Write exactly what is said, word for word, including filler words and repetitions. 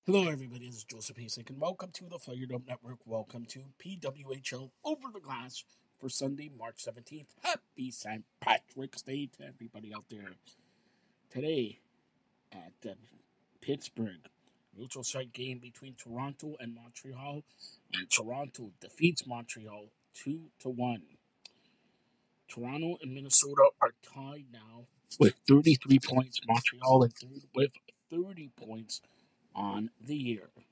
Hello, everybody. This is Joseph Hasek, and welcome to the Fired Up Network. Welcome to P W H L Over the Glass for Sunday, March seventeenth. Happy Saint Patrick's Day to everybody out there. Today at uh, Pittsburgh, neutral site game between Toronto and Montreal, and Toronto defeats Montreal two to one. Toronto and Minnesota are tied now with thirty-three points. Montreal in third with thirty points on the year.